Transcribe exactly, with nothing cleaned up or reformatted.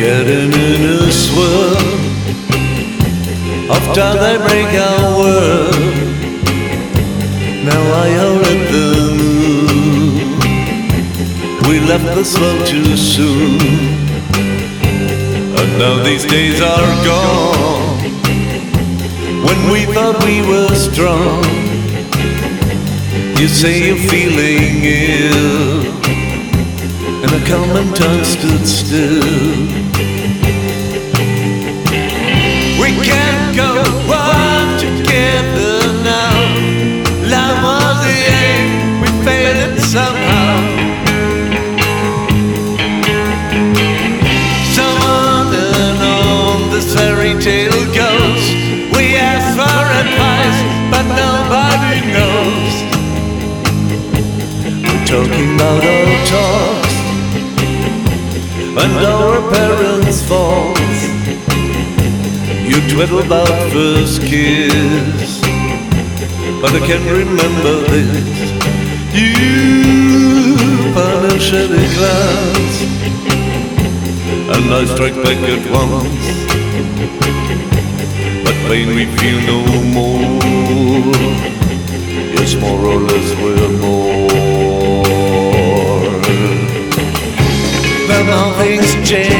Getting in a swirl of time they break our world. Now I howl at the moon. We left this world too soon, and now these days are gone. When we thought we were strong, you say you're feeling ill, and a common tongue stood still. We can't go on together now. Love was the aim, we failed it somehow. Someone and on this fairy tale goes. We ask for advice, but nobody knows. We're talking about our talks and our parents' faults. You twiddle about first kiss, but I can't remember this. You punish at a glance, and I strike back at once. But pain we feel no more. Yes, more or less we're more. But now things change.